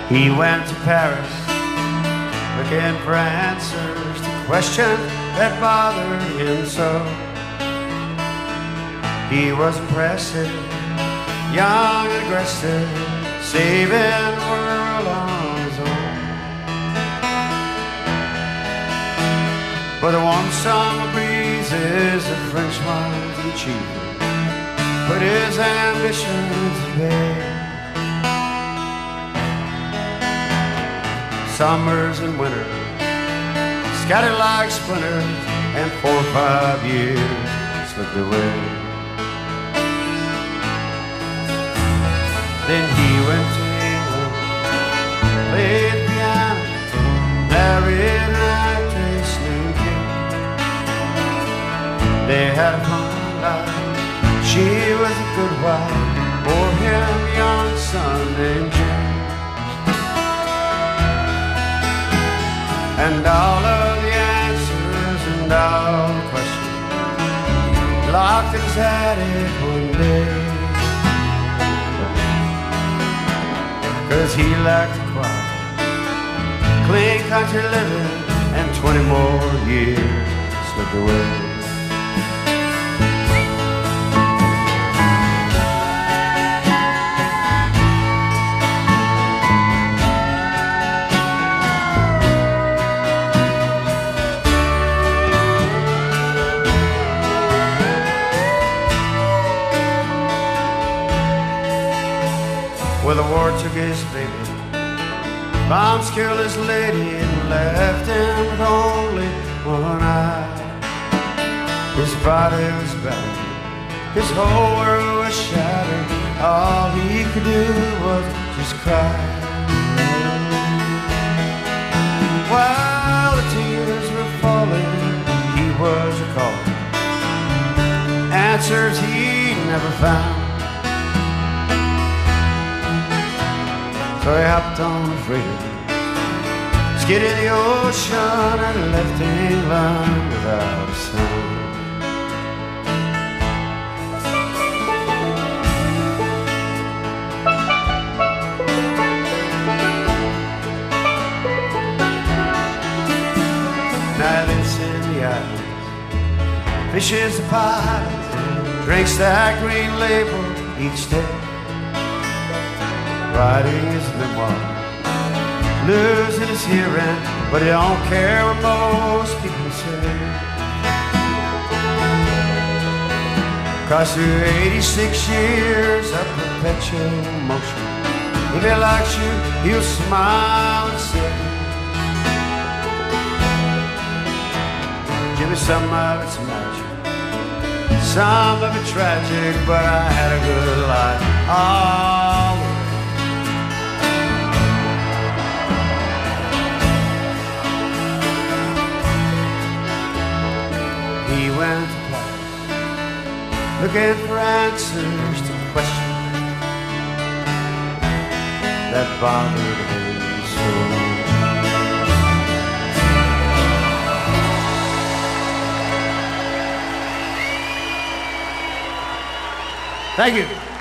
He went to Paris looking for answers to questions that bothered him so. He was impressive, young and aggressive, saving the world on his own. But the warm summer breezes of French wines and cheese put his ambitions to bed. Summers and winters scattered like splinters, and 4 or 5 years slipped away. Then he went to England, played the piano, married an actress named Kate. They had a fun life, she was a good wife, bore him a young son named James. And all of the answers and all the questions locked in his attic one day. 'Cause he liked the quiet, clean country living, and 20 more years slipped away. Well, the war took his baby, bombs killed his lady, and left him with only one eye. His body was battered, his whole world was shattered. All he could do was just cry. While the tears were falling, he was recalling answers he never found. So he hopped on a freighter, skidded the ocean, and left England without a sound. Now he lives in the islands, fishes the pies, drinks that green label each day. Writing his memoir, losing his hearing, but he don't care what most people say. 'Cause through 86 years of perpetual motion, if he likes you, he'll smile and say, give me some of it's magic, some of it tragic, but I had a good life all the way. He went to Paris, looking for answers to questions that bothered him so. Thank you.